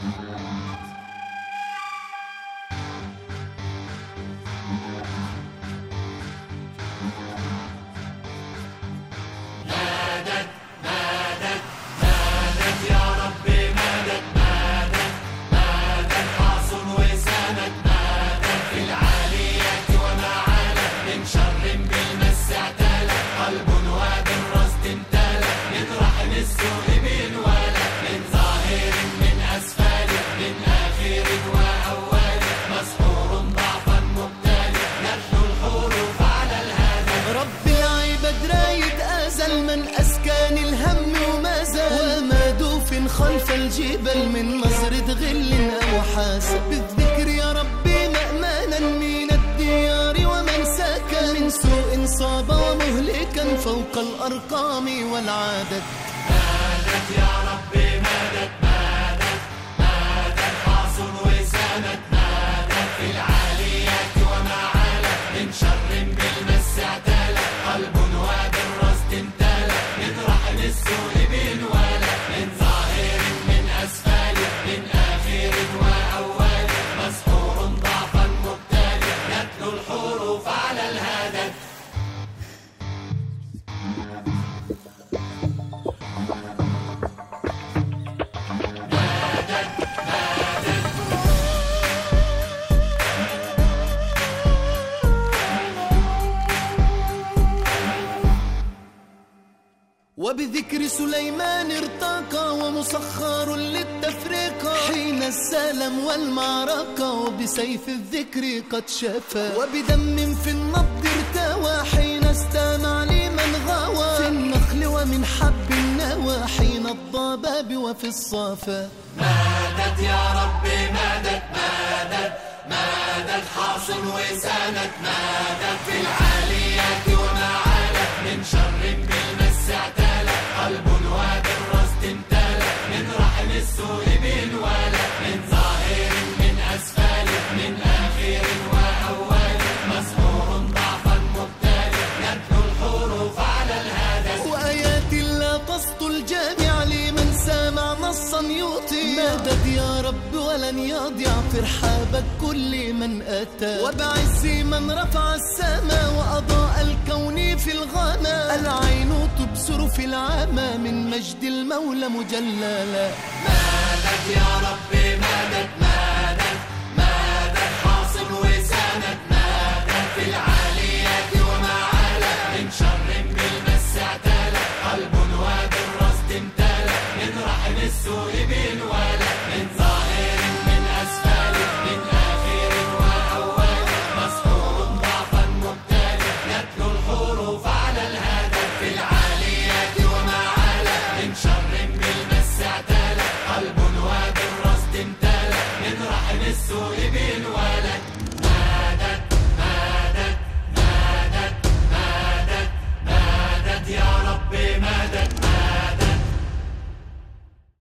خلف الجبل من نظرة غل أو حاسة، بالذكر يا ربي مأمانا من الديار ومن سكن، من سوء صاب ومهلكا فوق الأرقام والعادة. مادت يا ربي مادت مادت مادت حاصل وساند، مادت في العاليات وما عالت، من شر بالمس اعتالت، قلب وبالرصد امتالت، من رحم السوء بانوالت، من ظاهر من أسفل، من آخر وأول، مسحور ضعفا مبتلي، يتلو الحروف على الهدف. وبذكر سليمان ارتقى ومسخر للتفرقة، حين السلم والمعركة وبسيف الذكر قد شفى، وبدم في النبض ارتوى حين استمع لمن غوى، في النخل ومن حب النوى حين الضباب وفي الصافى. مادت يا ربي مادت مادت مادت حاصل وساند، مادت في العاليات وما عالت، من شر بالمس اعتالت، قلب وبالرصد امتالت، من رحم السوء بانوالت، من ظاهر من أسفل، من آخر وأول، مسحور ضعفا مبتلي، يتلو الحروف على الهدف. وآيات لا تسطل الجامع لمن سامع نصا يطيع، مدد يا رب ولن يضيع في رحابك كل من أتى، وبعز من رفع السماء وأضاء الكون في الغمام، العين تبصر في العمى من مجد المولى مجللا. مادت يا ربي مادت مادت مادت حاصل وساند، مادت في العاليات وما عالت، من شر بالمس اعتالت، قلب وبالرصد امتالت، من رحم السوء بانوالت، من ظاهر من أسفل، من آخر وأول، مسحور ضعفا مبتلي، يتلو الحروف على الهدف. في العاليات وما عالت، من شر بالمس اعتالت، قلب وبالرصد امتالت، من رحم السوء بانوالت.